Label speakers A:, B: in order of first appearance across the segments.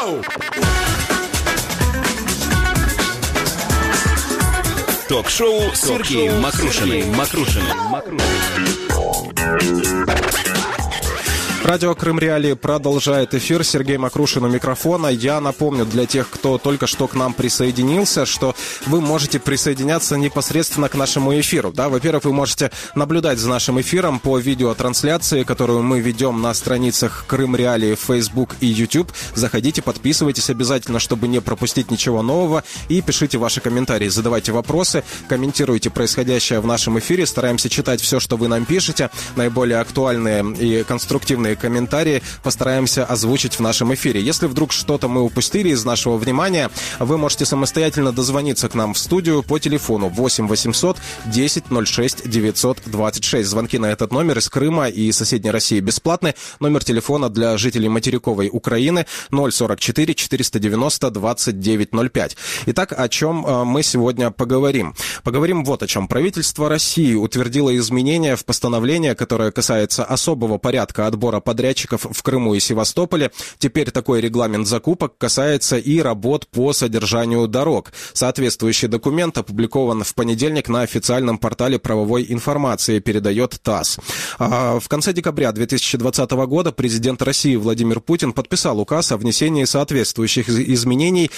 A: Шоу! Ток-шоу с Сергеем Макрушиным.
B: Радио Крым Реалии продолжает эфир. Сергей Макрушин у микрофона. Я напомню для тех, кто только что к нам присоединился, что вы можете присоединяться непосредственно к нашему эфиру. Да? Во-первых, вы можете наблюдать за нашим эфиром по видеотрансляции, которую мы ведем на страницах Крым Реалии в Facebook и YouTube. Заходите, подписывайтесь обязательно, чтобы не пропустить ничего нового. И пишите ваши комментарии, задавайте вопросы, комментируйте происходящее в нашем эфире. Стараемся читать все, что вы нам пишете. Наиболее актуальные и конструктивные комментарии постараемся озвучить в нашем эфире. Если вдруг что-то мы упустили из нашего внимания, вы можете самостоятельно дозвониться к нам в студию по телефону 8 800 10 06 926. Звонки на этот номер из Крыма и соседней России бесплатны. Номер телефона для жителей материковой Украины 044 490 2905. Итак, о чем мы сегодня поговорим? Поговорим вот о чем. Правительство России утвердило изменения в постановление, которое касается особого порядка отбора подрядчиков в Крыму и Севастополе. Теперь такой регламент закупок касается и работ по содержанию дорог. Соответствующий документ опубликован в понедельник на официальном портале правовой информации, передает ТАСС. В конце декабря 2020 года президент России Владимир Путин подписал указ о внесении соответствующих изменений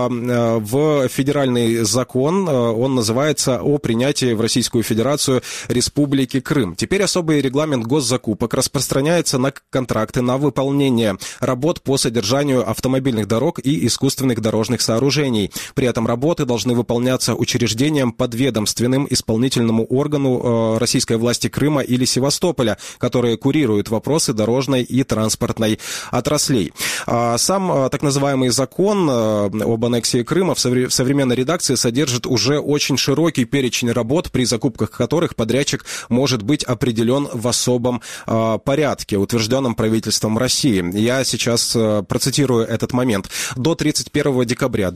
B: в федеральный закон. Он называется «О принятии в Российскую Федерацию Республики Крым». Теперь особый регламент госзакупок распространяется на контракты на выполнение работ по содержанию автомобильных дорог и искусственных дорожных сооружений. При этом работы должны выполняться учреждением подведомственным исполнительному органу российской власти Крыма или Севастополя, которые курируют вопросы дорожной и транспортной отраслей. Сам так называемый закон об аннексии Крыма в современной редакции содержит уже очень широкий перечень работ, при закупках которых подрядчик может быть определен в особом порядке, утвержденном правительством России. Я сейчас процитирую этот момент. До 31 декабря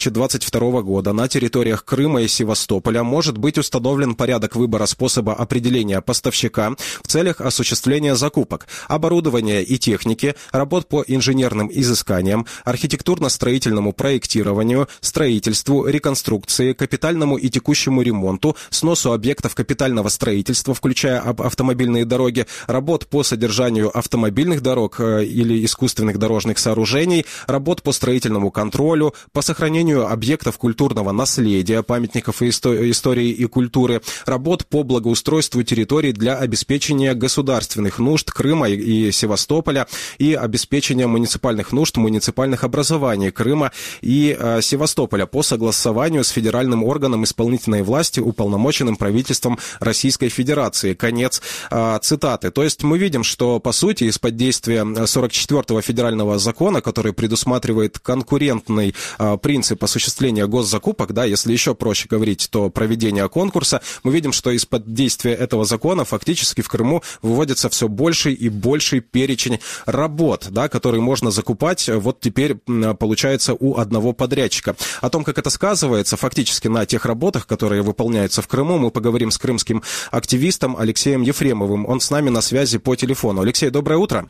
B: 2022 года на территориях Крыма и Севастополя может быть установлен порядок выбора способа определения поставщика в целях осуществления закупок, оборудования и техники, работ по инженерным изысканиям, архитектурно-строительному проектированию, строительству, реконструкции, капитальному и текущему ремонту, сносу объектов капитального строительства, включая автомобильные дороги, работ по содержанию автомобильных дорог или искусственных дорожных сооружений, работ по строительному контролю, по сохранению объектов культурного наследия, памятников и истории и культуры, работ по благоустройству территорий для обеспечения государственных нужд Крыма и Севастополя и обеспечения муниципальных нужд муниципальных образований Крыма и Севастополя по согласованию с федеральным органом исполнительной власти, уполномоченным правительством Российской Федерации. Конец цитаты. То есть мы видим, что по сути из-под действия 44-го федерального закона, который предусматривает конкурентный принцип осуществления госзакупок, да, если еще проще говорить, то проведение конкурса, мы видим, что из-под действия этого закона фактически в Крыму выводится все больший и больший перечень работ, да, которые можно закупать вот теперь, получается, у одного подрядчика. О том, как это сказывается фактически на тех работах, которые выполняются в Крыму, мы поговорим с крымским активистом Алексеем Ефремовым. Он с нами на связи по телефону. Алексей, доброе утро.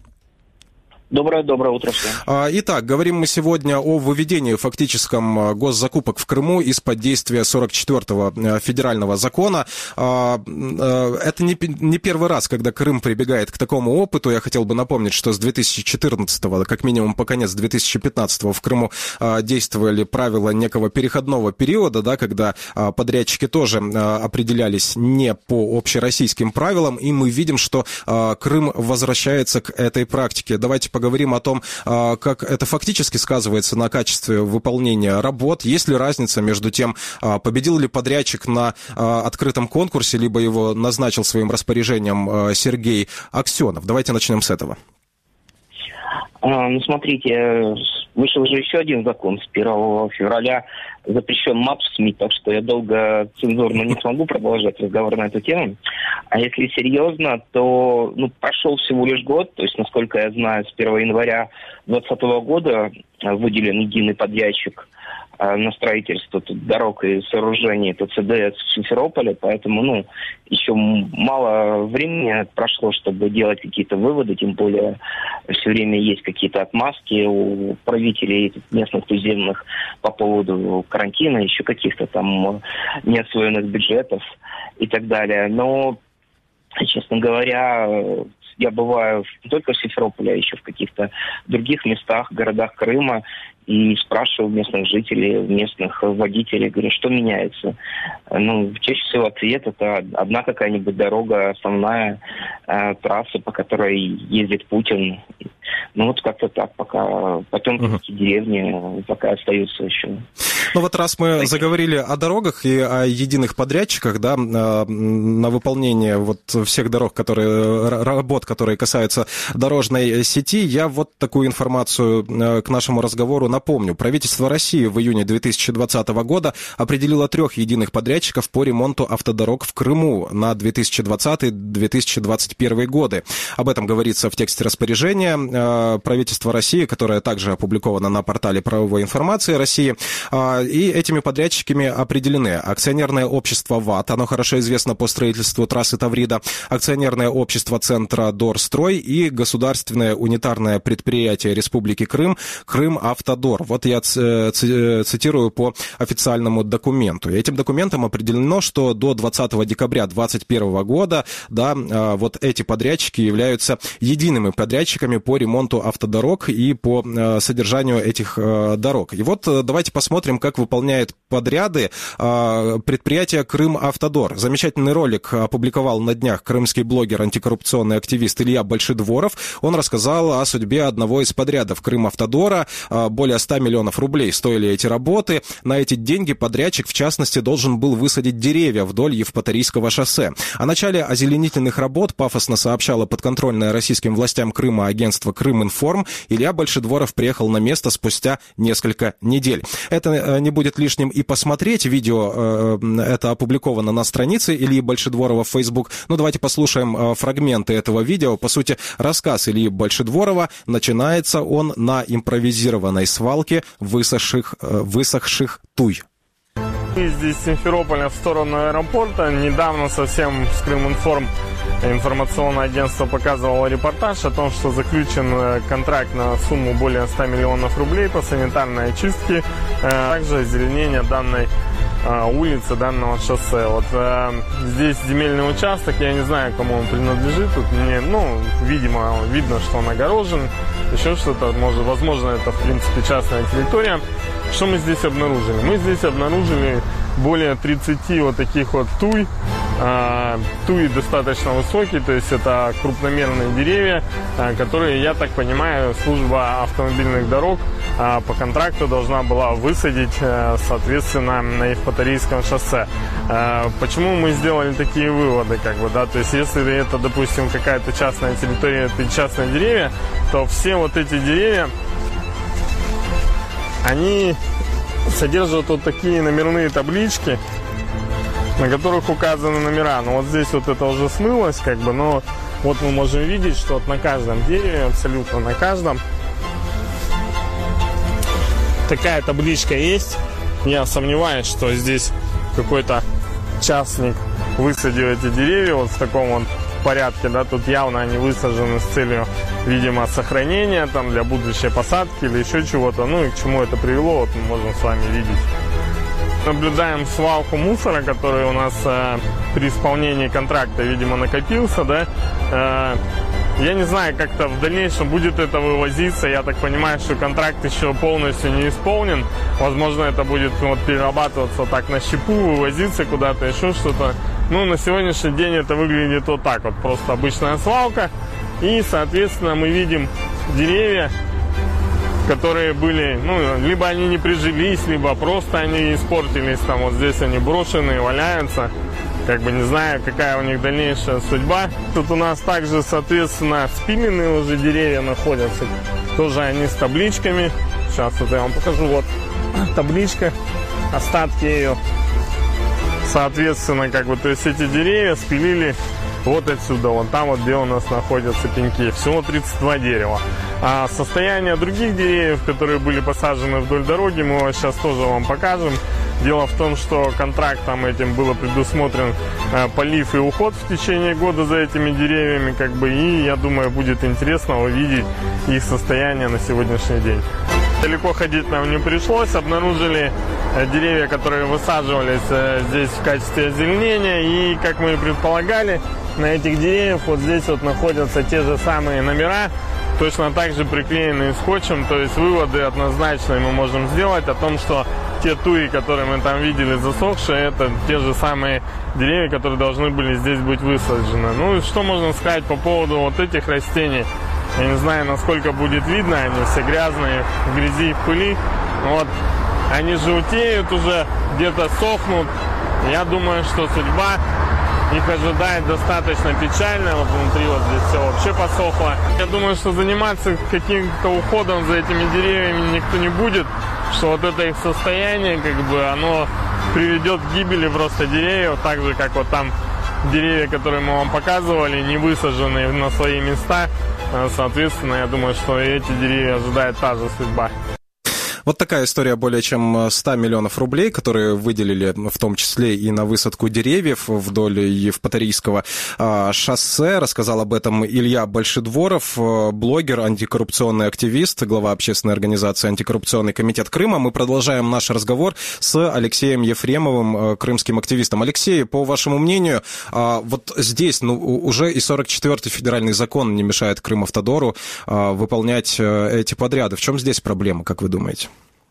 C: Доброе утро всем.
B: Итак, говорим мы сегодня о выведении фактическом госзакупок в Крыму из-под действия 44-го федерального закона. Это не первый раз, когда Крым прибегает к такому опыту. Я хотел бы напомнить, что с 2014-го, как минимум по конец 2015-го в Крыму действовали правила некого переходного периода, да, когда подрядчики тоже определялись не по общероссийским правилам, и мы видим, что Крым возвращается к этой практике. Давайте поговорим о том, как это фактически сказывается на качестве выполнения работ. Есть ли разница между тем, победил ли подрядчик на открытом конкурсе, либо его назначил своим распоряжением Сергей Аксенов? Давайте начнем с этого.
C: Ну, смотрите, вышел же еще один закон с 1 февраля, запрещен мат в СМИ, так что я долго цензурно не смогу продолжать разговор на эту тему. А если серьезно, то прошел всего лишь год, то есть, насколько я знаю, с 1 января 2020 года выделен единый подрядчик на строительство тут дорог и сооружений, это ЦДС в Симферополе, поэтому, еще мало времени прошло, чтобы делать какие-то выводы, тем более все время есть какие-то отмазки у правителей местных туземных по поводу карантина, еще каких-то там неосвоенных бюджетов и так далее. Но, честно говоря, я бываю не только в Симферополе, а еще в каких-то других местах, городах Крыма, и спрашиваю местных жителей, местных водителей, говорю, что меняется. Чаще всего ответ — это одна какая-нибудь дорога, основная трасса, по которой ездит Путин. Как-то так, пока потомки деревни пока остаются еще.
B: Раз мы заговорили о дорогах и о единых подрядчиках, да, на выполнение всех дорог, работ, которые касаются дорожной сети, я такую информацию к нашему разговору напомню. Правительство России в июне 2020 года определило 3 единых подрядчиков по ремонту автодорог в Крыму на 2020-2021 годы.Об этом говорится в тексте распоряжения правительства России, которое также опубликовано на портале правовой информации России. И этими подрядчиками определены акционерное общество ВАТ, оно хорошо известно по строительству трассы Таврида, акционерное общество Центра Дорстрой и государственное унитарное предприятие Республики Крым Крымавтодор. Я цитирую по официальному документу. Этим документом определено, что до 20 декабря 2021 года эти подрядчики являются едиными подрядчиками по ремонту автодорог и по содержанию этих дорог. И давайте посмотрим, как выполняет подряды предприятие Крымавтодор. Замечательный ролик опубликовал на днях крымский блогер, антикоррупционный активист Илья Большедворов. Он рассказал о судьбе одного из подрядов Крымавтодора. Более 100 миллионов рублей стоили эти работы. На эти деньги подрядчик, в частности, должен был высадить деревья вдоль Евпаторийского шоссе. О начале озеленительных работ пафосно сообщало подконтрольное российским властям Крыма агентство Крыминформ. Илья Большедворов приехал на место спустя несколько недель. Это не будет лишним и посмотреть. Видео это опубликовано на странице Ильи Большедворова в Facebook. Давайте послушаем фрагменты этого видео. По сути, рассказ Ильи Большедворова. Начинается он на импровизированной свалке высохших туй.
D: Здесь с Симферополя в сторону аэропорта. Недавно совсем с Крыминформ информационное агентство показывало репортаж о том, что заключен контракт на сумму более 100 миллионов рублей по санитарной очистке, также озеленение данной улицы, данного шоссе. Здесь земельный участок, я не знаю, кому он принадлежит. Тут видимо, видно, что он огорожен, еще что-то, возможно, это, в принципе, частная территория. Что мы здесь обнаружили? Мы здесь обнаружили более 30 таких туй. Туи достаточно высокие, то есть это крупномерные деревья, которые, я так понимаю, служба автомобильных дорог по контракту должна была высадить, соответственно, на Евпаторийском шоссе. Почему мы сделали такие выводы, то есть если это, допустим, какая-то частная территория, это частные деревья, то все эти деревья, они содержат такие номерные таблички, на которых указаны номера. Здесь это уже смылось, но мы можем видеть, что на каждом дереве, абсолютно на каждом, такая табличка есть. Я сомневаюсь, что здесь какой-то частник высадил эти деревья в таком порядке, тут явно они высажены с целью, видимо, сохранения, для будущей посадки или еще чего-то. И к чему это привело, мы можем с вами видеть. Наблюдаем свалку мусора, который у нас при исполнении контракта, видимо, накопился, Я не знаю, как-то в дальнейшем будет это вывозиться. Я так понимаю, что контракт еще полностью не исполнен. Возможно, это будет перерабатываться на щепу, вывозиться куда-то, еще что-то. На сегодняшний день это выглядит так. Просто обычная свалка. И, соответственно, мы видим деревья, которые были, либо они не прижились, либо просто они испортились. Здесь они брошенные, валяются. Не знаю, какая у них дальнейшая судьба. Тут у нас также, соответственно, спиленные уже деревья находятся. Тоже они с табличками. Сейчас я вам покажу. Табличка, остатки ее. Соответственно, то есть эти деревья спилили вот отсюда, вон там вот, где у нас находятся пеньки. Всего 32 дерева. А состояние других деревьев, которые были посажены вдоль дороги, мы сейчас тоже вам покажем. Дело в том, что контрактом этим было предусмотрен полив и уход в течение года за этими деревьями, и я думаю, будет интересно увидеть их состояние на сегодняшний день. Далеко ходить нам не пришлось, обнаружили деревья, которые высаживались здесь в качестве озеленения, и, как мы и предполагали, на этих деревьях вот здесь вот находятся те же самые номера, точно так же приклеенные скотчем, то есть выводы однозначные мы можем сделать о том, что те туи, которые мы там видели засохшие, это те же самые деревья, которые должны были здесь быть высажены. Ну и что можно сказать по поводу вот этих растений? Я не знаю, насколько будет видно, они все грязные, в грязи, в пыли. Вот. Они желтеют уже, где-то сохнут. Я думаю, что судьба их ожидает достаточно печальная. Вот внутри вот здесь все вообще посохло. Я думаю, что заниматься каким-то уходом за этими деревьями никто не будет. Что вот это их состояние, оно приведет к гибели просто деревьев. Так же, как вот там деревья, которые мы вам показывали, не высаженные на свои места. Соответственно, я думаю, что и эти деревья ожидает та же судьба.
B: Вот такая история более чем 100 миллионов рублей, которые выделили в том числе и на высадку деревьев вдоль Евпаторийского шоссе. Рассказал об этом Илья Большедворов, блогер, антикоррупционный активист, глава общественной организации «Антикоррупционный комитет Крыма». Мы продолжаем наш разговор с Алексеем Ефремовым, крымским активистом. Алексей, по вашему мнению, вот здесь уже и 44-й федеральный закон не мешает Крымавтодору выполнять эти подряды. В чем здесь проблема, как вы думаете?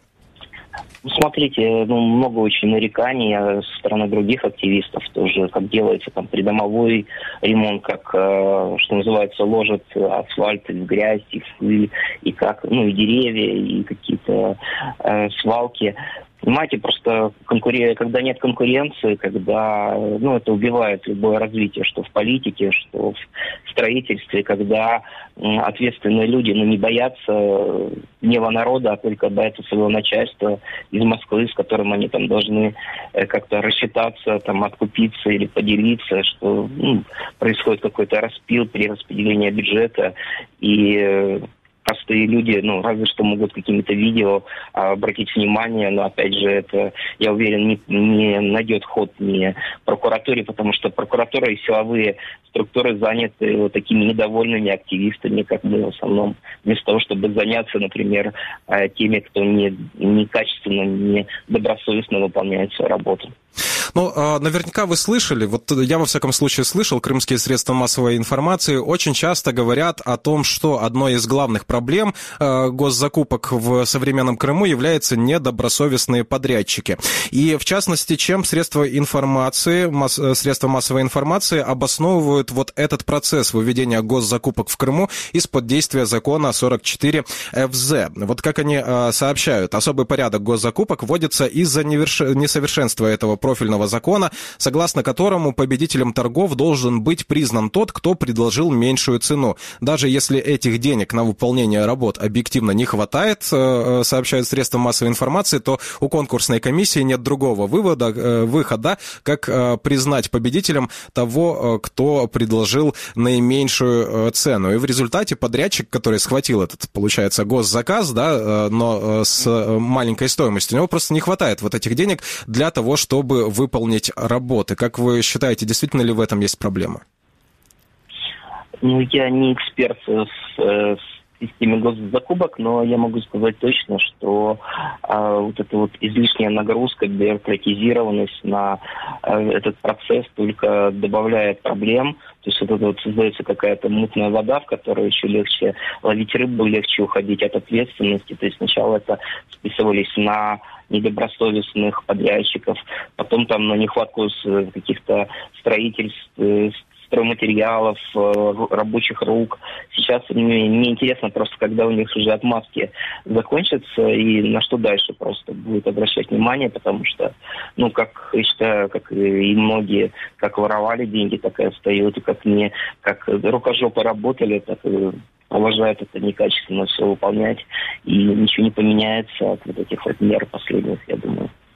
C: Смотрите, много очень нареканий со стороны других активистов тоже, как делается там придомовой ремонт, как, что называется, ложат асфальт в грязь, и в пыль, и как, и деревья, и какие-то свалки. Понимаете, просто когда нет конкуренции, когда, это убивает любое развитие, что в политике, что в строительстве, когда ответственные люди, не боятся гнева народа, а только боятся своего начальства из Москвы, с которым они там должны как-то рассчитаться, там, откупиться или поделиться, что происходит какой-то распил, перераспределение бюджета, и простые люди, разве что могут какими-то видео обратить внимание, но, опять же, это, я уверен, не найдет ход ни прокуратуре, потому что прокуратура и силовые структуры заняты вот такими недовольными активистами, как мы в основном, вместо того, чтобы заняться, например, теми, кто некачественно, недобросовестно выполняет свою работу.
B: Наверняка вы слышали, вот я во всяком случае слышал, крымские средства массовой информации очень часто говорят о том, что одной из главных проблем госзакупок в современном Крыму являются недобросовестные подрядчики. И в частности, чем средства массовой информации обосновывают вот этот процесс выведения госзакупок в Крыму из-под действия закона 44 ФЗ. Вот как они сообщают, особый порядок госзакупок вводится из-за несовершенства этого профильного закона, согласно которому победителем торгов должен быть признан тот, кто предложил меньшую цену. Даже если этих денег на выполнение работ объективно не хватает, сообщают средства массовой информации, то у конкурсной комиссии нет другого выхода, как признать победителем того, кто предложил наименьшую цену. И в результате подрядчик, который схватил этот, получается, госзаказ, но с маленькой стоимостью, у него просто не хватает вот этих денег для того, чтобы выполнить работы. Как вы считаете, действительно ли в этом есть проблема?
C: Я не эксперт в системе госзакупок, но я могу сказать точно, что вот эта вот излишняя нагрузка, бюрократизированность на этот процесс только добавляет проблем. То есть вот это вот создается какая-то мутная вода, в которой еще легче ловить рыбу, легче уходить от ответственности. То есть сначала это списывались на недобросовестных подрядчиков, потом там на нехватку каких-то строительств, стройматериалов, рабочих рук. Сейчас мне интересно просто, когда у них уже отмазки закончатся и на что дальше просто будет обращать внимание, потому что, как я считаю, как и многие, как воровали деньги, так и остаются, как рукожопы работали, так и продолжают это некачественно все выполнять, и ничего не поменяется от вот этих вот мер последних, я думаю.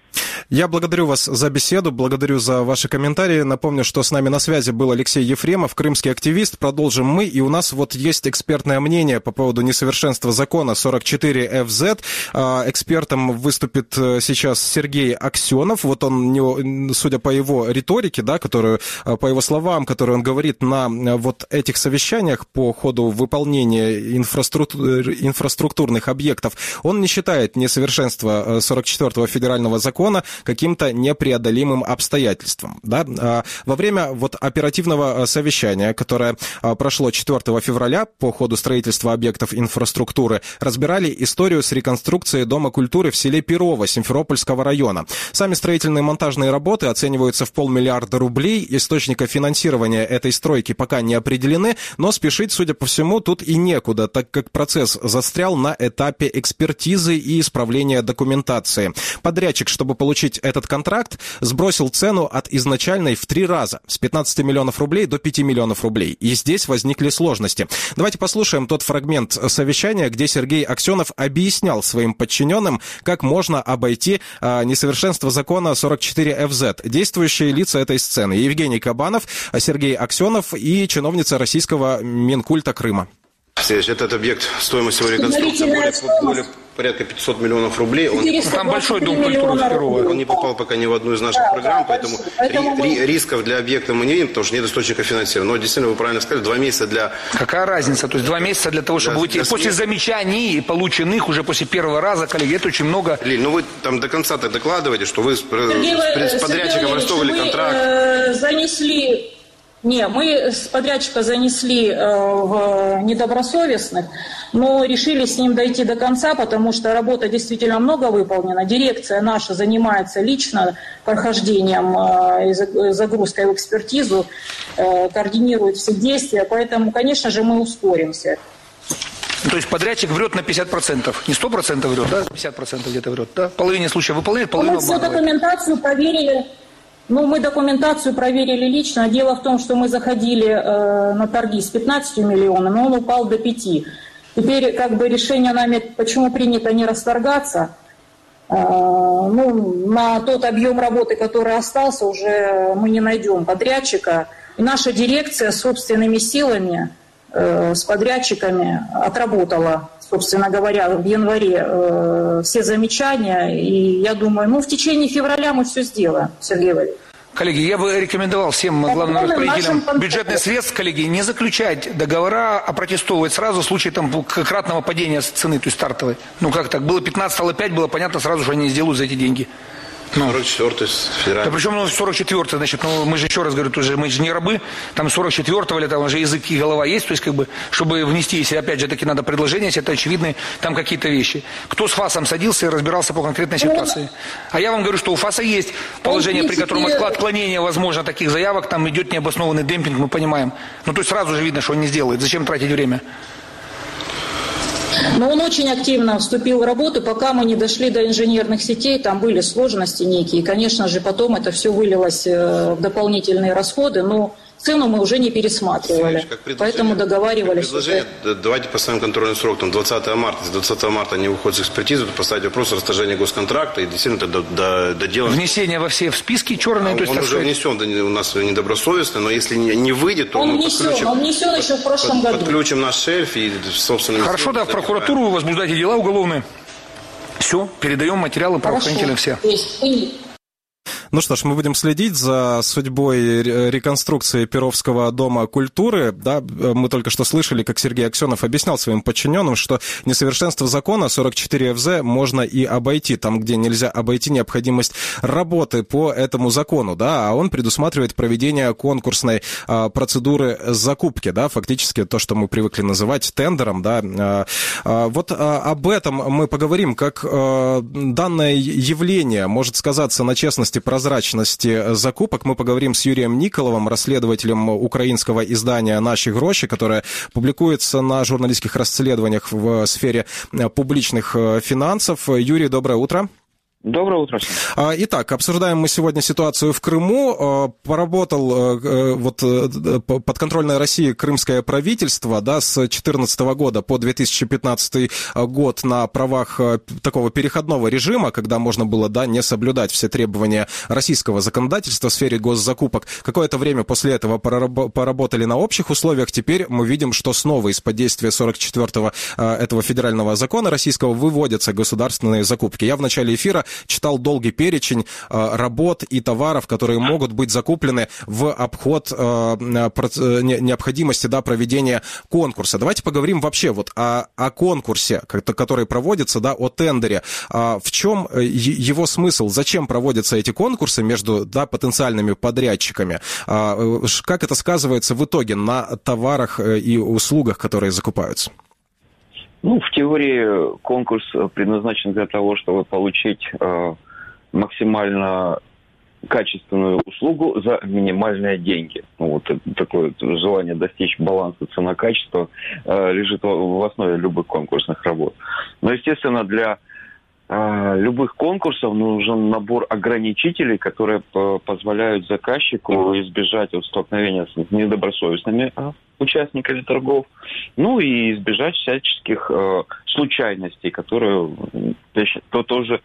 B: Я благодарю вас за беседу, благодарю за ваши комментарии. Напомню, что с нами на связи был Алексей Ефремов, крымский активист. Продолжим мы, и у нас вот есть экспертное мнение по поводу несовершенства закона 44ФЗ. Экспертом выступит сейчас Сергей Аксенов. Вот он, судя по его риторике, да, которую, по его словам, которые он говорит на вот этих совещаниях по ходу выполнения инфраструктурных объектов, он не считает несовершенство 44-го федерального закона каким-то непреодолимым обстоятельством. Да? Во время вот оперативного совещания, которое прошло 4 февраля по ходу строительства объектов инфраструктуры, разбирали историю с реконструкцией Дома культуры в селе Перово Симферопольского района. Сами строительные монтажные работы оцениваются в 500 000 000 рублей. Источника финансирования этой стройки пока не определены, но спешить, судя по всему, тут и некуда, так как процесс застрял на этапе экспертизы и исправления документации. Подрядчик, чтобы получить этот контракт, сбросил цену от изначальной в 3 раза, с 15 миллионов рублей до 5 миллионов рублей. И здесь возникли сложности. Давайте послушаем тот фрагмент совещания, где Сергей Аксенов объяснял своим подчиненным, как можно обойти несовершенство закона 44ФЗ. Действующие лица этой сцены: Евгений Кабанов, Сергей Аксенов и чиновница российского Минкульта Крыма.
E: Этот объект, стоимость его реконструкции более порядка 500 миллионов рублей.
F: Там большой дом культуры в Перово.
E: Он не попал пока ни в одну из наших программ, поэтому рисков для объекта мы не видим, потому что нет источника финансирования. Но действительно, вы правильно сказали, 2 месяца для...
F: Какая разница? То есть 2 месяца для того, чтобы выйти после замечаний, полученных уже после первого раза, коллеги, это очень много.
E: Лиль, ну вы там до конца так докладываете, что вы с подрядчиком арестовали контракт.
G: Мы с подрядчика занесли в недобросовестных, но решили с ним дойти до конца, потому что работа действительно много выполнена. Дирекция наша занимается лично прохождением и загрузкой в экспертизу, координирует все действия, поэтому, конечно же, мы ускоримся.
F: То есть подрядчик врет на 50%, не 100% врет, да, 50% где-то врет, да? Половине случаев выполняет, половину обманывает.
G: Мы всю документацию проверили. Мы документацию проверили лично. Дело в том, что мы заходили на торги с 15 миллионов, но он упал до 5. Теперь решение нами, почему принято не расторгаться, на тот объем работы, который остался, уже мы не найдем подрядчика. И наша дирекция собственными силами с подрядчиками отработала, собственно говоря, в январе все замечания. И я думаю, в течение февраля мы все сделаем, Сергей Валерьевич.
F: Коллеги, я бы рекомендовал всем главным распорядителям бюджетных средств, коллеги, не заключать договора, а протестовывать сразу в случае кратного падения цены, то есть стартовой. Как так? Было 15, стало 5, было понятно сразу, что они сделают за эти деньги.
E: 44-й федеральный.
F: Да причем 44-й, значит, мы же еще раз говорю, мы же не рабы, там 44-го, или там уже язык и голова есть, то есть чтобы внести, если опять же таки надо предложение, если это очевидные там какие-то вещи. Кто с ФАСом садился и разбирался по конкретной ситуации? А я вам говорю, что у ФАСа есть положение, при котором отклонение возможно таких заявок, там идет необоснованный демпинг, мы понимаем. То есть сразу же видно, что он не сделает. Зачем тратить время?
G: Но он очень активно вступил в работу, пока мы не дошли до инженерных сетей, там были сложности некие. И, конечно же, потом это все вылилось в дополнительные расходы, но цену мы уже не пересматривали, поэтому договаривались.
E: Давайте поставим контрольный срок, 20 марта. Если 20 марта не выходит с экспертизы, то поставить вопрос о расторжении госконтракта и действительно это доделаем.
F: Внесение во все в списки черные, то есть...
E: Он уже внесен у нас недобросовестно, но если не выйдет, то
G: он внесен еще в прошлом году.
E: Подключим наш шельф и собственно...
F: Хорошо, да, в прокуратуру вы возбуждайте дела уголовные. Все, передаем материалы правоохранителям все.
B: Ну что ж, мы будем следить за судьбой реконструкции Перовского дома культуры. Да, мы только что слышали, как Сергей Аксенов объяснял своим подчиненным, что несовершенство закона 44ФЗ можно и обойти, там, где нельзя обойти необходимость работы по этому закону, да, а он предусматривает проведение конкурсной процедуры закупки, да, фактически то, что мы привыкли называть тендером, да. Вот об этом мы поговорим, как данное явление может сказаться на честности, прозрачности закупок. Мы поговорим с Юрием Николовым, расследователем украинского издания «Наши гроши», которое публикуется на журналистских расследованиях в сфере публичных финансов. Юрий, доброе утро.
C: Доброе утро.
B: Итак, обсуждаем мы сегодня ситуацию в Крыму. Поработал подконтрольное России крымское правительство, да, с 2014 года по 2015 год на правах такого переходного режима, когда можно было, да, не соблюдать все требования российского законодательства в сфере госзакупок. Какое-то время после этого поработали на общих условиях. Теперь мы видим, что снова из-под действия 44-го этого федерального закона российского выводятся государственные закупки. Я в начале эфира читал долгий перечень работ и товаров, которые могут быть закуплены в обход необходимости, да, проведения конкурса. Давайте поговорим вообще вот о конкурсе, который проводится, да, о тендере. В чем его смысл? Зачем проводятся эти конкурсы между, да, потенциальными подрядчиками? Как это сказывается в итоге на товарах и услугах, которые закупаются?
H: Ну, в теории конкурс предназначен для того, чтобы получить максимально качественную услугу за минимальные деньги. Ну, вот такое желание достичь баланса цена-качество лежит в основе любых конкурсных работ. Но, естественно, для любых конкурсов нужен набор ограничителей, которые позволяют заказчику избежать столкновения с недобросовестными участниками торгов, ну и избежать всяческих случайностей, которые тоже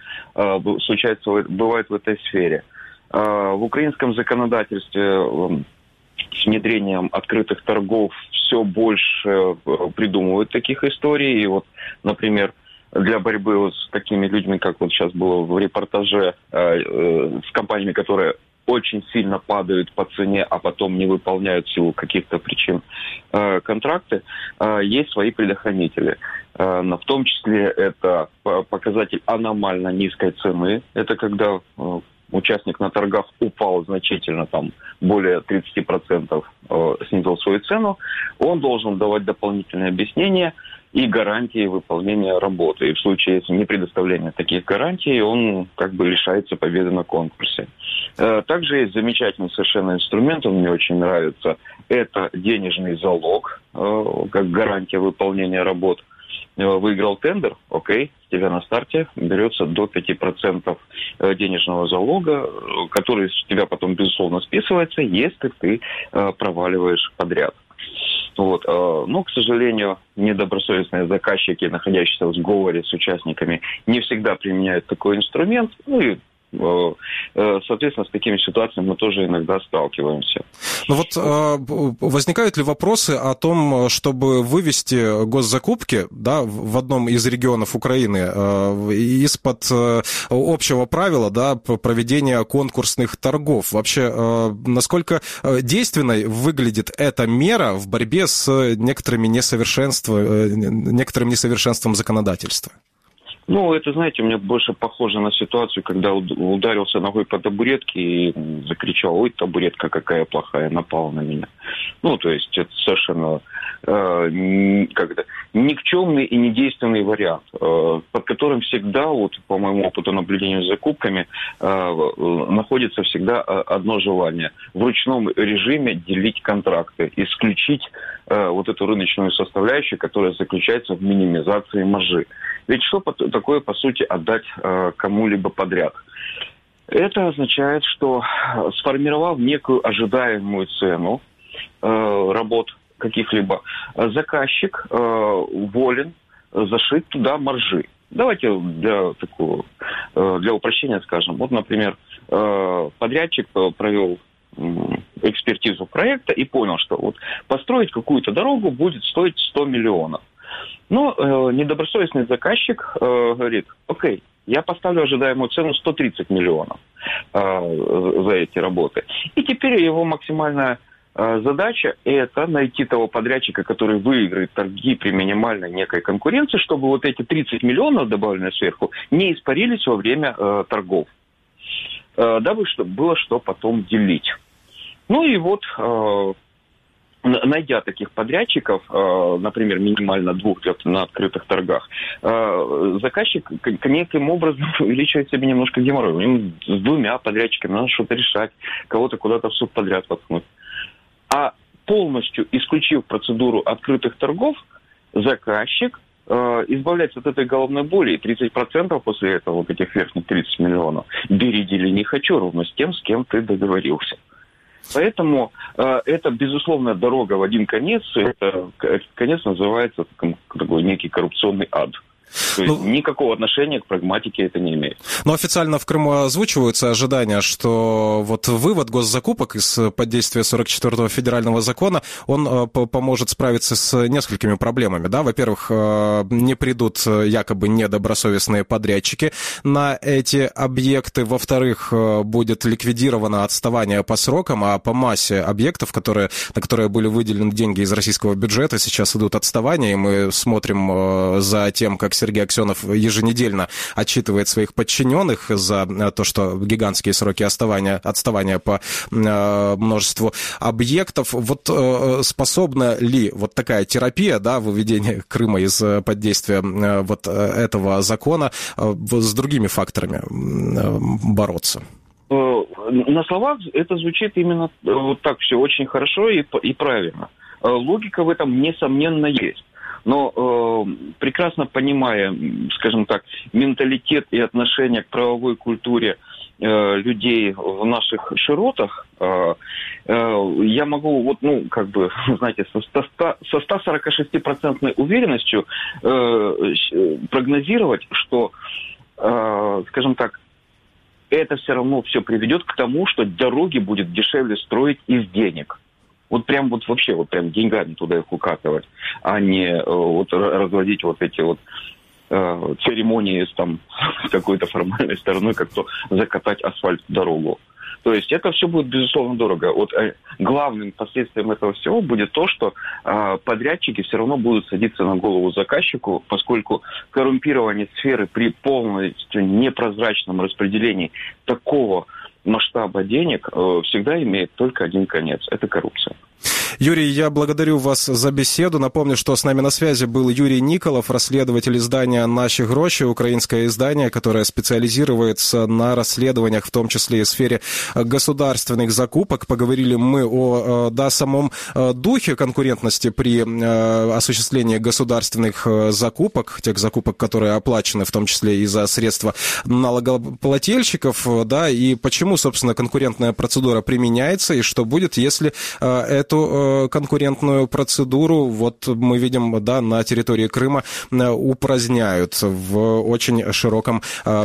H: бывают в этой сфере. В украинском законодательстве с внедрением открытых торгов все больше придумывают таких историй. И вот, например, для борьбы с такими людьми, как вот сейчас было в репортаже, с компаниями, которые очень сильно падают по цене, а потом не выполняют в силу каких-то причин контракты, есть свои предохранители. В том числе это показатель аномально низкой цены. Это когда участник на торгах упал значительно, там более 30% снизил свою цену, он должен давать дополнительные объяснения и гарантии выполнения работы. И в случае, если не предоставления таких гарантий, он как бы лишается победы на конкурсе. Также есть замечательный совершенно инструмент, он мне очень нравится. Это денежный залог, как гарантия выполнения работ. Выиграл тендер, окей, с тебя на старте берется до 5% денежного залога, который с тебя потом, безусловно, списывается, если ты проваливаешь подряд. Вот. Но, к сожалению, недобросовестные заказчики, находящиеся в сговоре с участниками, не всегда применяют такой инструмент. Ну и, соответственно, с такими ситуациями мы тоже иногда сталкиваемся.
B: Ну вот возникают ли вопросы о том, чтобы вывести госзакупки, да, в одном из регионов Украины из-под общего правила, да, проведения конкурсных торгов? Вообще, насколько действенной выглядит эта мера в борьбе с некоторым несовершенством законодательства?
H: Ну, это, знаете, у меня больше похоже на ситуацию, когда ударился ногой по табуретке и закричал: «Ой, табуретка какая плохая, напала на меня». Ну, то есть это совершенно никчемный и недейственный вариант, под которым всегда, вот по моему опыту наблюдения с закупками, находится всегда одно желание: в ручном режиме делить контракты, исключить вот эту рыночную составляющую, которая заключается в минимизации маржи. Ведь что такое, по сути, отдать кому-либо подряд? Это означает, что, сформировав некую ожидаемую цену работ каких-либо, заказчик волен зашить туда маржи. Давайте для упрощения скажем. Вот, например, подрядчик провел экспертизу проекта и понял, что вот построить какую-то дорогу будет стоить 100 миллионов. Но недобросовестный заказчик говорит: окей, я поставлю ожидаемую цену 130 миллионов за эти работы. И теперь его максимальная задача – это найти того подрядчика, который выиграет торги при минимальной некой конкуренции, чтобы вот эти 30 миллионов, добавленные сверху, не испарились во время торгов, дабы было что потом делить. Ну и вот, найдя таких подрядчиков, например, минимально 2 на открытых торгах, заказчик неким образом увеличивает себе немножко геморрой. У него с 2 подрядчиками надо что-то решать, кого-то куда-то в субподряд воткнуть. А полностью исключив процедуру открытых торгов, заказчик избавляться от этой головной боли, 30% после этого, вот этих верхних 30 миллионов, берегили не хочу, ровно с тем, с кем ты договорился. Поэтому это, безусловно, дорога в один конец. Этот конец называется такой некий коррупционный ад. То есть никакого отношения к прагматике это не имеет.
B: Но официально в Крыму озвучиваются ожидания, что вот вывод госзакупок из-под действия 44-го федерального закона, он поможет справиться с несколькими проблемами. Да? Во-первых, не придут якобы недобросовестные подрядчики на эти объекты. Во-вторых, будет ликвидировано отставание по срокам, а по массе объектов, на которые были выделены деньги из российского бюджета, сейчас идут отставания, и мы смотрим за тем, как Сергей Аксенов еженедельно отчитывает своих подчиненных за то, что гигантские сроки отставания по множеству объектов. Вот способна ли вот такая терапия, да, выведение Крыма из-под действия вот этого закона с другими факторами бороться?
H: На словах это звучит именно вот так все очень хорошо и правильно. Логика в этом, несомненно, есть. Но прекрасно понимая, скажем так, менталитет и отношение к правовой культуре людей в наших широтах, я могу, знаете, со 146% уверенностью прогнозировать, что, скажем так, это все равно все приведет к тому, что дороги будет дешевле строить из денег. Вот прям вот вообще вот прям деньгами туда их укатывать, а не вот разводить вот эти вот церемонии с какой-то формальной стороной, как то закатать асфальт в дорогу. То есть это все будет, безусловно, дорого. Вот главным последствием этого всего будет то, что подрядчики все равно будут садиться на голову заказчику, поскольку коррумпирование сферы при полностью непрозрачном распределении такого масштаба денег всегда имеет только один конец – это коррупция.
B: Юрий, я благодарю вас за беседу. Напомню, что с нами на связи был Юрий Николов, расследователь издания «Наши гроши», украинское издание, которое специализируется на расследованиях, в том числе и в сфере государственных закупок. Поговорили мы о самом духе конкурентности при осуществлении государственных закупок, тех закупок, которые оплачены, в том числе и за средства налогоплательщиков, да, и почему, собственно, конкурентная процедура применяется, и что будет, если эту конкурентную процедуру, вот мы видим, да, на территории Крыма упраздняют в очень широком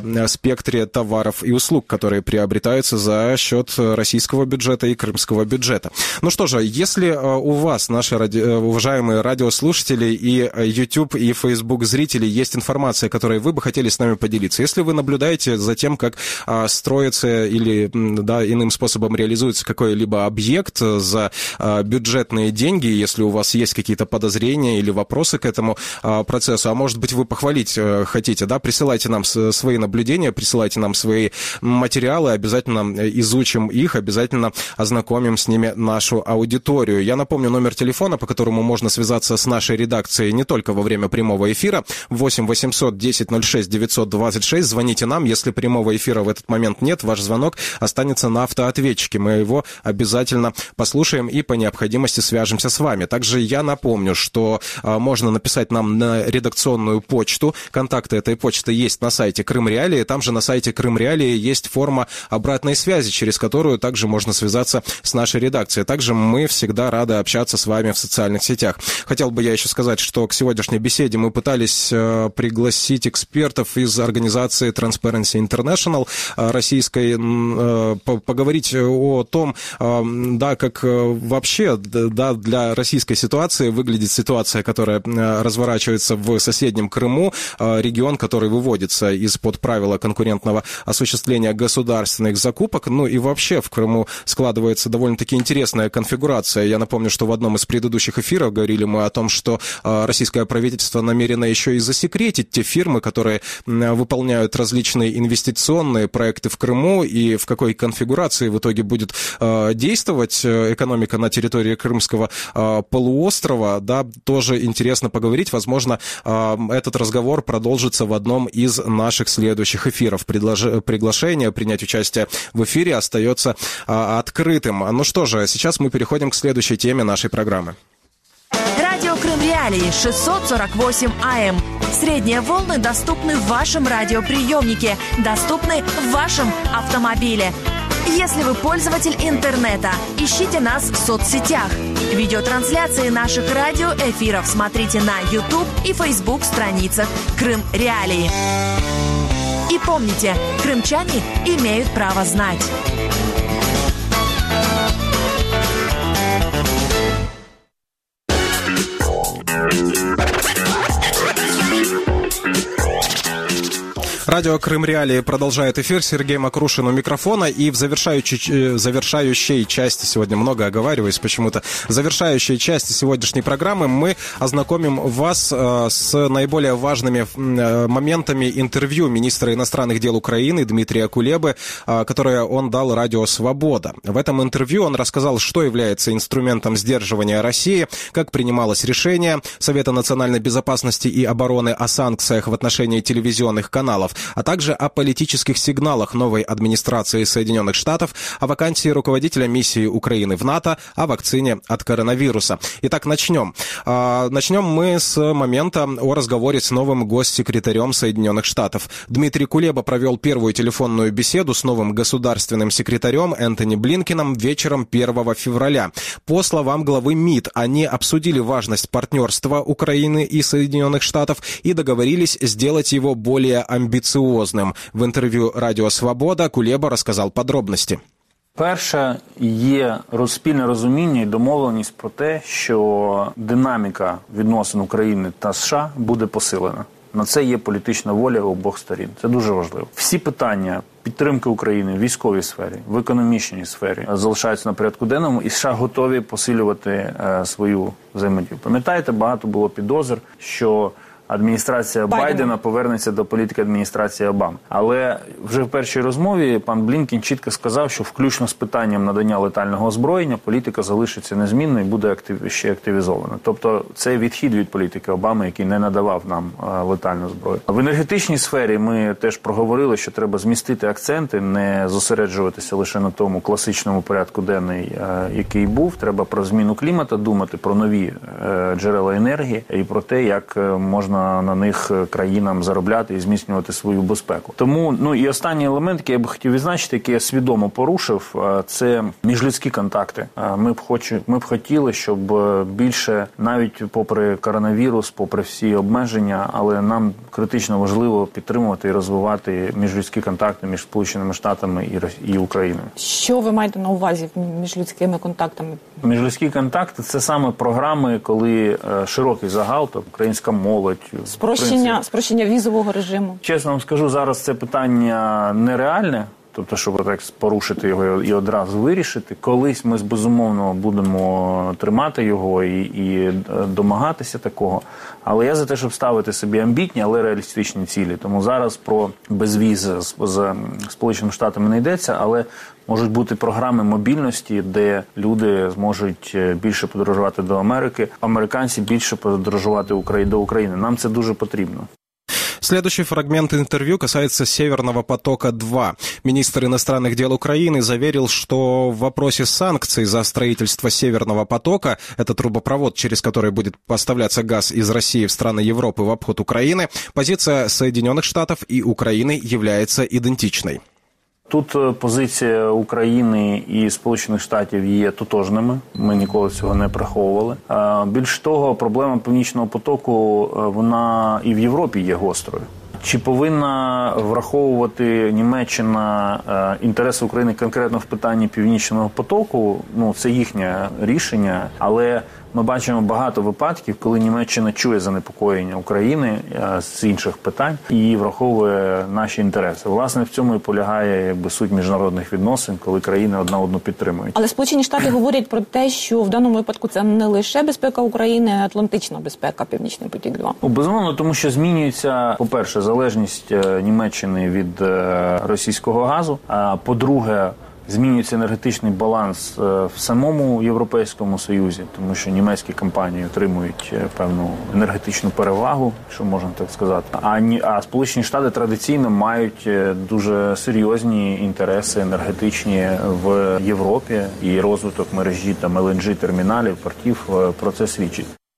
B: спектре товаров и услуг, которые приобретаются за счет российского бюджета и крымского бюджета. Ну что же, если у вас, наши уважаемые радиослушатели, и YouTube, и Facebook зрители, есть информация, которой вы бы хотели с нами поделиться, если вы наблюдаете за тем, как строится или, да, иным способом реализуется какой-либо объект за бюджетные деньги, если у вас есть какие-то подозрения или вопросы к этому процессу, а может быть, вы похвалить хотите, да, присылайте нам свои наблюдения, присылайте нам свои материалы, обязательно изучим их, обязательно ознакомим с ними нашу аудиторию. Я напомню номер телефона, по которому можно связаться с нашей редакцией не только во время прямого эфира, 8 800 1006 926, звоните нам, если прямого эфира в этот момент нет, ваш звонок останется на автоответчике, мы его обязательно послушаем и по необходимости свяжемся с вами. Также я напомню, что можно написать нам на редакционную почту. Контакты этой почты есть на сайте Крым Реалии. Там же на сайте Крым Реалии есть форма обратной связи, через которую также можно связаться с нашей редакцией. Также мы всегда рады общаться с вами в социальных сетях. Хотел бы я еще сказать, что к сегодняшней беседе мы пытались пригласить экспертов из организации Transparency International российской, поговорить о том, да, как вообще, да, для российской ситуации выглядит ситуация, которая разворачивается в соседнем Крыму, регион, который выводится из-под правила конкурентного осуществления государственных закупок. Ну и вообще в Крыму складывается довольно-таки интересная конфигурация. Я напомню, что в одном из предыдущих эфиров говорили мы о том, что российское правительство намерено еще и засекретить те фирмы, которые выполняют различные инвестиционные проекты в Крыму, и в какой конфигурации в итоге будет действовать экономика на территории Крымского полуострова, да, тоже интересно поговорить. Возможно, этот разговор продолжится в одном из наших следующих эфиров. Приглашение принять участие в эфире остается открытым. Ну что же, сейчас мы переходим к следующей теме нашей программы.
I: Радио Крым Реалии. Реалии 648 АМ. Средние волны доступны в вашем радиоприемнике, доступны в вашем автомобиле. Если вы пользователь интернета, ищите нас в соцсетях. Видеотрансляции наших радиоэфиров смотрите на YouTube и Facebook страницах Крым Реалии. И помните, крымчане имеют право знать.
B: Радио «Крым Реалии» продолжает эфир. Сергей Макрушин у микрофона. И в завершающей части, сегодня много оговариваюсь почему-то, в завершающей части сегодняшней программы мы ознакомим вас с наиболее важными моментами интервью министра иностранных дел Украины Дмитрия Кулебы, которое он дал радио «Свобода». В этом интервью он рассказал, что является инструментом сдерживания России, как принималось решение Совета национальной безопасности и обороны о санкциях в отношении телевизионных каналов, а также о политических сигналах новой администрации Соединенных Штатов, о вакансии руководителя миссии Украины в НАТО, о вакцине от коронавируса. Итак, начнем. Начнем мы с момента о разговоре с новым госсекретарем Соединенных Штатов. Дмитрий Кулеба провел первую телефонную беседу с новым государственным секретарем Энтони Блинкеном вечером 1 февраля. По словам главы МИД, они обсудили важность партнерства Украины и Соединенных Штатов и договорились сделать его более амбициозным. В інтерв'ю Радіо «Свобода» Кулеба розказав подробності.
J: Перше, є спільне розуміння і домовленість про те, що динаміка відносин України та США буде посилена. На це є політична воля у обох сторін. Це дуже важливо. Всі питання підтримки України в військовій сфері, в економічній сфері залишаються на порядку денному, і США готові посилювати свою взаємодію. Пам'ятаєте, багато було підозр, що адміністрація Байдена повернеться до політики адміністрації Обами. Але вже в першій розмові пан Блінкен чітко сказав, що включно з питанням надання летального озброєння політика залишиться незмінною і буде ще активізована. Тобто це відхід від політики Обами, який не надавав нам летальну зброю. В енергетичній сфері ми теж проговорили, що треба змістити акценти, не зосереджуватися лише на тому класичному порядку денний, який був. Треба про зміну клімату думати, про нові джерела енергії і про те, як можна на них країнам заробляти і зміцнювати свою безпеку. Тому, і останній елемент, який я б хотів відзначити, який я свідомо порушив, це міжлюдські контакти. Ми б хотіли, щоб більше, навіть попри коронавірус, попри всі обмеження, але нам критично важливо підтримувати і розвивати міжлюдські контакти між Сполученими Штатами і Україною.
K: Що ви маєте на увазі між людськими контактами?
J: Міжлюдські контакти – це саме програми, коли широкий загал, тобто українська молодь,
K: Спрощення візового режиму.
J: Чесно вам скажу, зараз це питання нереальне, тобто, щоб так порушити його і одразу вирішити. Колись ми, безумовно, будемо тримати його і домагатися такого. Але я за те, щоб ставити собі амбітні, але реалістичні цілі. Тому зараз про безвіз з Сполученими Штатами не йдеться, але можуть бути програми мобільності, де люди зможуть більше подорожувати до Америки, американці більше подорожувати до України. Нам це дуже потрібно.
B: Следующий фрагмент интервью касается «Северного потока-2». Министр иностранных дел Украины заверил, что в вопросе санкций за строительство «Северного потока», это трубопровод, через который будет поставляться газ из России в страны Европы в обход Украины, позиция Соединенных Штатов и Украины является идентичной.
J: Тут позиція України і Сполучених Штатів є тотожними, ми ніколи цього не приховували. Більш того, проблема Північного потоку, вона і в Європі є гострою. Чи повинна враховувати Німеччина інтереси України конкретно в питанні Північного потоку? Це їхнє рішення, але ми бачимо багато випадків, коли Німеччина чує занепокоєння України з інших питань і враховує наші інтереси. Власне, в цьому і полягає суть міжнародних відносин, коли країни одна одну підтримують.
K: Але Сполучені Штати говорять про те, що в даному випадку це не лише безпека України, а атлантична безпека, Північний потік-2.
J: Безумовно, тому що змінюється, по-перше, залежність Німеччини від російського газу, а по-друге, змінюється енергетичний баланс в самому Європейському Союзі, тому що німецькі компанії отримують певну енергетичну перевагу, якщо можна так сказати. А Сполучені Штати традиційно мають дуже серйозні інтереси енергетичні в Європі, і розвиток мережі ЛНЖ-терміналів, портів про це свідчить.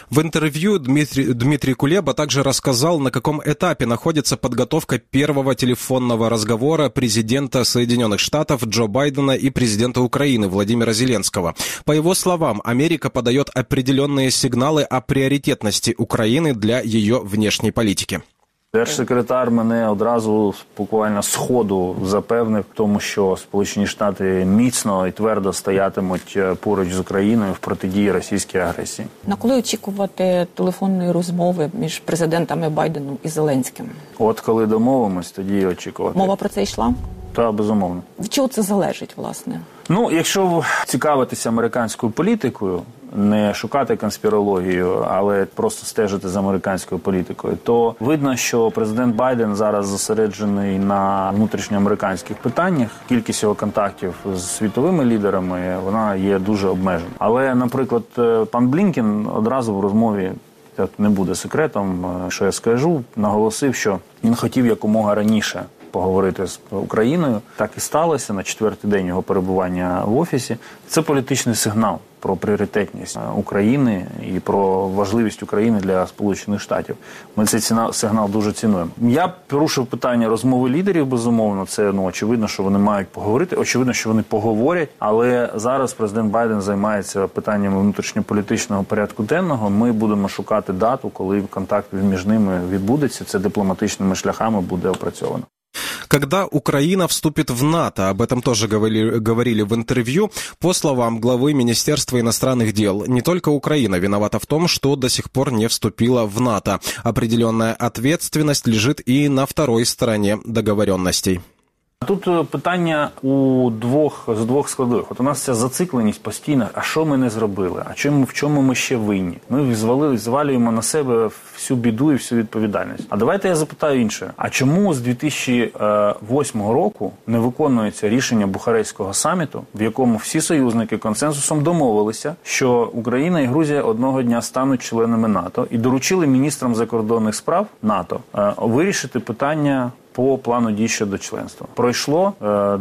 B: В интервью Дмитрий Кулеба также рассказал, на каком этапе находится подготовка первого телефонного разговора президента Соединенных Штатов Джо Байдена и президента Украины Владимира Зеленского. По его словам, Америка подает определенные сигналы о приоритетности Украины для ее внешней политики.
J: Держсекретар мене одразу буквально з ходу запевнив в тому, що Сполучені Штати міцно і твердо стоятимуть поруч з Україною в протидії російській агресії.
K: На коли очікувати телефонної розмови між президентами Байденом і Зеленським?
J: От коли домовимось, тоді очікувати.
K: Мова про це йшла?
J: Та, безумовно.
K: Від чого це залежить, власне?
J: Ну, якщо цікавитися американською політикою, не шукати конспірологію, але просто стежити за американською політикою, то видно, що президент Байден зараз зосереджений на внутрішньоамериканських питаннях. Кількість його контактів з світовими лідерами, вона є дуже обмежена. Але, наприклад, пан Блінкен одразу в розмові, не буде секретом, що я скажу, наголосив, що він хотів якомога раніше поговорити з Україною. Так і сталося на 4-й день його перебування в офісі. Це політичний сигнал про пріоритетність України і про важливість України для Сполучених Штатів. Ми цей сигнал дуже цінуємо. Я порушив питання розмови лідерів, безумовно. Це, очевидно, що вони мають поговорити. Очевидно, що вони поговорять. Але зараз президент Байден займається питаннями внутрішньополітичного порядку денного. Ми будемо шукати дату, коли контакт між ними відбудеться. Це дипломатичними шляхами буде опрацьовано.
B: Когда Украина вступит в НАТО, об этом тоже говорили в интервью, по словам главы Министерства иностранных дел, не только Украина виновата в том, что до сих пор не вступила в НАТО. Определенная ответственность лежит и на второй стороне договоренностей.
J: Тут питання з двох складових. От у нас ця зацикленість постійна. А що ми не зробили? А в чому ми ще винні? Ми звалюємо на себе всю біду і всю відповідальність. А давайте я запитаю інше. А чому з 2008 року не виконується рішення Бухарестського саміту, в якому всі союзники консенсусом домовилися, що Україна і Грузія одного дня стануть членами НАТО і доручили міністрам закордонних справ НАТО вирішити питання по плану дій щодо членства. Пройшло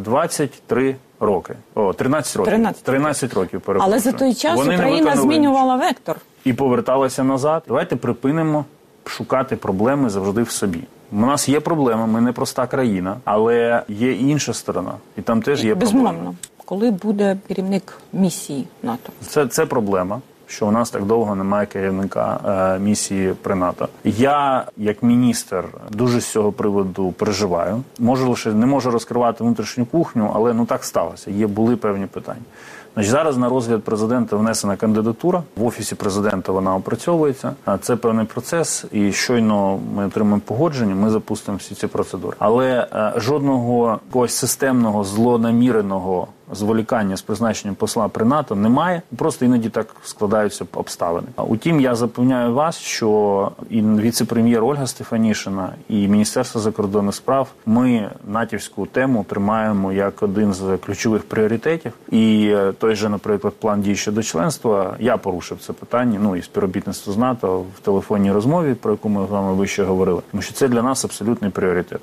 J: 23 роки. 13 років. 13 років, перепрошую.
K: Але за той час Україна змінювала вектор.
J: І поверталася назад. Давайте припинимо шукати проблеми завжди в собі. У нас є проблема, ми не проста країна, але є і інша сторона. І там теж є проблема.
K: Безумовно. Коли буде керівник місії НАТО?
J: Це проблема, що у нас так довго немає керівника місії при НАТО. Я, як міністр, дуже з цього приводу переживаю. Не можу розкривати внутрішню кухню, але так сталося. Були певні питання. Зараз на розгляд президента внесена кандидатура. В Офісі президента вона опрацьовується. Це певний процес, і щойно ми отримаємо погодження, ми запустимо всі ці процедури. Але жодного якогось системного, злонаміреного зволікання з призначенням посла при НАТО немає. Просто іноді так складаються обставини. Утім, я запевняю вас, що і віце-прем'єр Ольга Стефанішина, і Міністерство закордонних справ, ми натівську тему тримаємо як один з ключових пріоритетів. І той же, наприклад, план дій щодо членства, я порушив це питання, і співробітництво з НАТО в телефонній розмові, про яку ми з вами вище говорили. Тому що це для нас абсолютний пріоритет.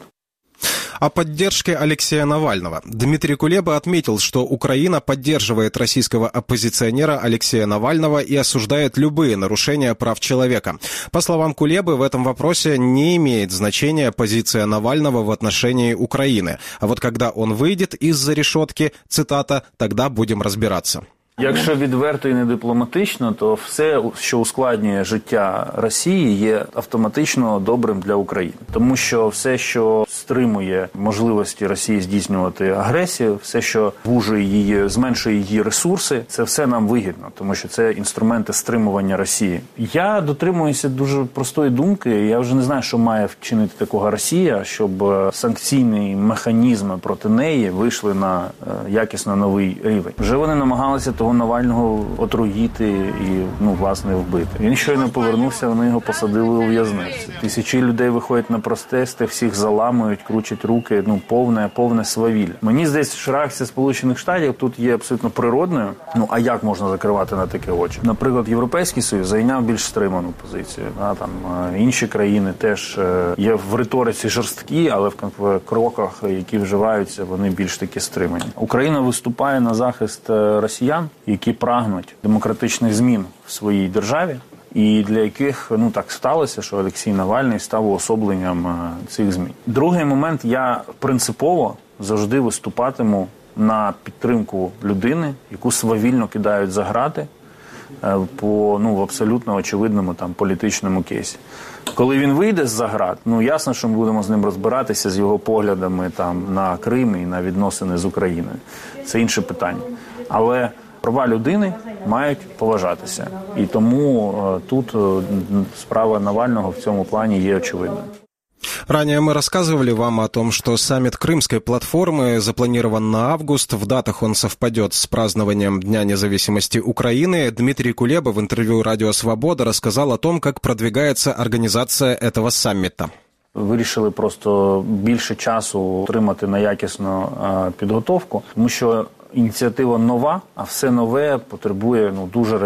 B: О поддержке Алексея Навального. Дмитрий Кулеба отметил, что Украина поддерживает российского оппозиционера Алексея Навального и осуждает любые нарушения прав человека. По словам Кулебы, в этом вопросе не имеет значения позиция Навального в отношении Украины. А вот когда он выйдет из-за решетки, цитата, «тогда будем разбираться».
J: Якщо відверто і не дипломатично, то все, що ускладнює життя Росії, є автоматично добрим для України. Тому що все, що стримує можливості Росії здійснювати агресію, все, що зменшує її ресурси, це все нам вигідно, тому що це інструменти стримування Росії. Я дотримуюся дуже простої думки, я вже не знаю, що має вчинити такого Росія, щоб санкційні механізми проти неї вийшли на якісно новий рівень. Вже вони намагалися того Навального отруїти і, власне, вбити. Він щойно повернувся, вони його посадили у в'язницю. Тисячі людей виходять на протести, всіх заламують, кручать руки, повне свавілля. Мені здається, що реакція Сполучених Штатів тут є абсолютно природною. А як можна закривати на таке очі? Наприклад, Європейський Союз зайняв більш стриману позицію. Інші країни теж є в риториці жорсткі, але в кроках, які вживаються, вони більш таки стримані. Україна виступає на захист росіян, які прагнуть демократичних змін в своїй державі і для яких так сталося, що Олексій Навальний став уособленням цих змін. Другий момент, я принципово завжди виступатиму на підтримку людини, яку свавільно кидають за грати по в абсолютно очевидному політичному кейсі. Коли він вийде з-за град, ясно, що ми будемо з ним розбиратися з його поглядами на Крим і на відносини з Україною. Це інше питання. Але права людини мають поважатися. І тому тут справа Навального в цьому плані є очевидною.
B: Ранее мы рассказывали вам о том, что саммит Крымской платформы запланирован на август. В датах он совпадет с празднованием Дня независимости Украины. Дмитрий Кулеба в интервью «Радио Свобода» рассказал о том, как продвигается организация этого саммита.
J: Вирішили просто більше часу отримати на якісну підготовку, тому що ініціатива нова, а все нове потребує дуже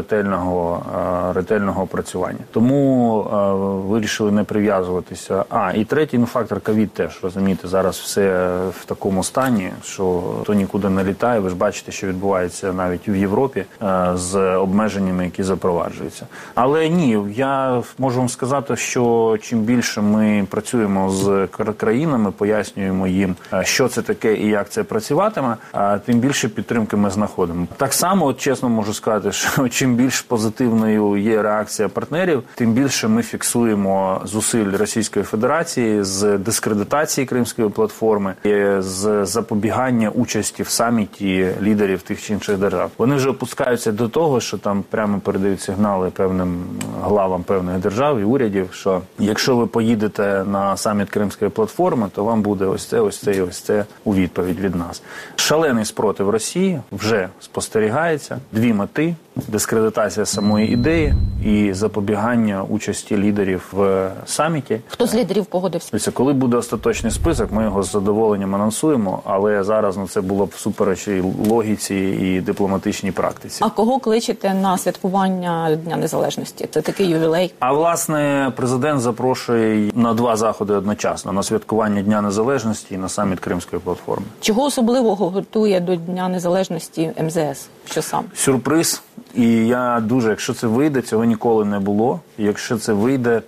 J: ретельного опрацювання. Тому вирішили не прив'язуватися. І третій фактор – ковід теж. Розумієте, зараз все в такому стані, що то нікуди не літає. Ви ж бачите, що відбувається навіть в Європі з обмеженнями, які запроваджуються. Але ні, я можу вам сказати, що чим більше ми працюємо з країнами, пояснюємо їм, що це таке і як це працюватиме, тим більше підтримки ми знаходимо. Так само, чесно можу сказати, що чим більш позитивною є реакція партнерів, тим більше ми фіксуємо зусиль Російської Федерації з дискредитації Кримської платформи, і з запобігання участі в саміті лідерів тих чи інших держав. Вони вже опускаються до того, що там прямо передають сигнали певним главам певних держав і урядів, що якщо ви поїдете на саміт Кримської платформи, то вам буде ось це і ось це у відповідь від нас. Шалений спротив Росії вже спостерігається. Дві мети – дискредитація самої ідеї і запобігання участі лідерів в саміті.
K: Хто з лідерів погодився?
J: Коли буде остаточний список, ми його з задоволенням анонсуємо, але зараз це було б всупереч логіці і дипломатичній практиці.
K: А кого кличете на святкування Дня Незалежності? Це такий ювілей.
J: А власне, президент запрошує на два заходи одночасно: на святкування Дня Незалежності і на саміт Кримської платформи.
K: Чого особливого готує до Дня Незалежності МЗС? Що сам?
J: Сюрприз. І я якщо це вийде, цього ніколи не було. Якщо це вийде,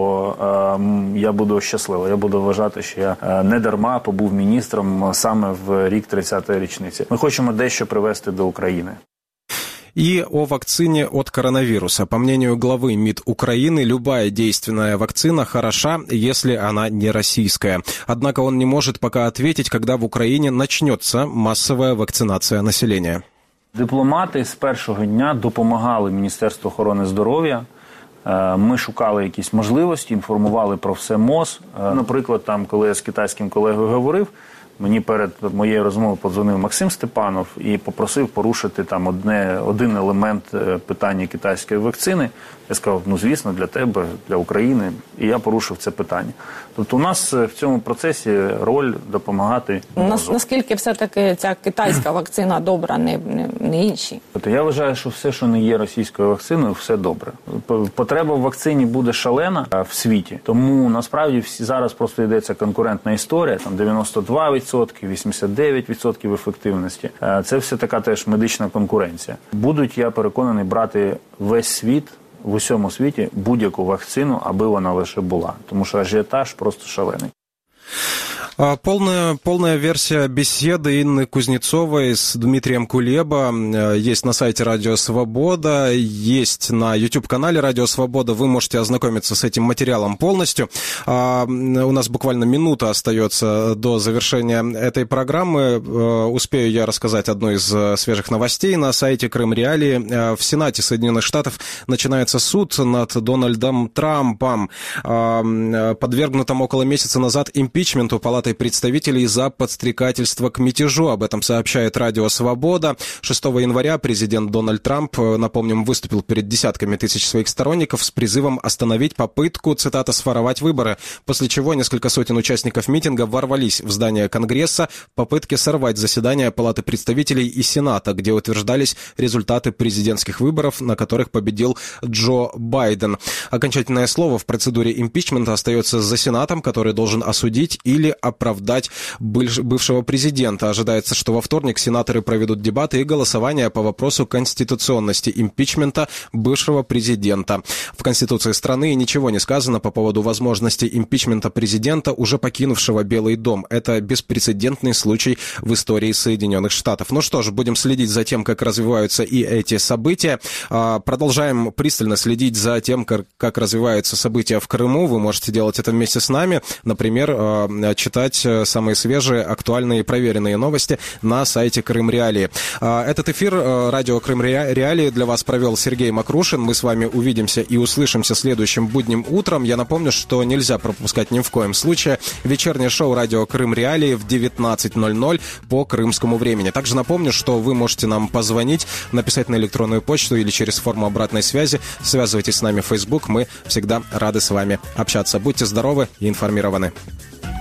J: то я буду щасливий. Я буду вважати, що я не дарма побув міністром саме в рік 30-ї річниці. Ми хочемо дещо привезти до України.
B: И о вакцине от коронавируса. По мнению главы МИД Украины, любая действенная вакцина хороша, если она не российская. Однако он не может пока ответить, когда в Украине начнется массовая вакцинация населения.
J: Дипломати з першого дня допомагали Міністерству охорони здоров'я. Ми шукали якісь можливості, інформували про все МОЗ. Наприклад, коли я з китайським колегою говорив, мені перед моєю розмовою подзвонив Максим Степанов і попросив порушити один елемент питання китайської вакцини. Я сказав, звісно, для тебе, для України. І я порушив це питання. Тобто у нас в цьому процесі роль допомагати МОЗу.
K: Наскільки все-таки ця китайська вакцина добра, не інші?
J: Я вважаю, що все, що не є російською вакциною, все добре. Потреба в вакцині буде шалена в світі. Тому насправді зараз просто йдеться конкурентна історія. 92%, 89% ефективності. Це все така теж медична конкуренція. Будуть, я переконаний, брати весь світ, в усьому світі, будь-яку вакцину, аби вона лише була. Тому що ажіотаж просто шалений.
B: Полная версия беседы Инны Кузнецовой с Дмитрием Кулеба есть на сайте «Радио Свобода», есть на YouTube-канале «Радио Свобода». Вы можете ознакомиться с этим материалом полностью. У нас буквально минута остается до завершения этой программы. Успею я рассказать одну из свежих новостей. На сайте Крым Реалии в Сенате Соединенных Штатов начинается суд над Дональдом Трампом, подвергнутым около месяца назад импичменту Палаты представителей за подстрекательство к мятежу. Об этом сообщает «Радио Свобода». 6 января президент Дональд Трамп, напомним, выступил перед десятками тысяч своих сторонников с призывом остановить попытку, цитата, «своровать выборы», после чего несколько сотен участников митинга ворвались в здание Конгресса в попытке сорвать заседание Палаты представителей и Сената, где утверждались результаты президентских выборов, на которых победил Джо Байден. Окончательное слово в процедуре импичмента остается за Сенатом, который должен осудить или оправдать бывшего президента. Ожидается, что во вторник сенаторы проведут дебаты и голосование по вопросу конституционности импичмента бывшего президента. В Конституции страны ничего не сказано по поводу возможности импичмента президента, уже покинувшего Белый дом. Это беспрецедентный случай в истории Соединенных Штатов. Ну что ж, будем следить за тем, как развиваются и эти события. Продолжаем пристально следить за тем, как развиваются события в Крыму. Вы можете делать это вместе с нами. Например, читать самые свежие, актуальные и проверенные новости на сайте Крым Реалии. Этот эфир радио Крым Реалии для вас провел Сергей Макрушин. Мы с вами увидимся и услышимся следующим будним утром. Я напомню, что нельзя пропускать ни в коем случае вечернее шоу радио Крым Реалии в 19:00 по крымскому времени. Также напомню, что вы можете нам позвонить, написать на электронную почту или через форму обратной связи. Связывайтесь с нами в Facebook. Мы всегда рады с вами общаться. Будьте здоровы и информированы.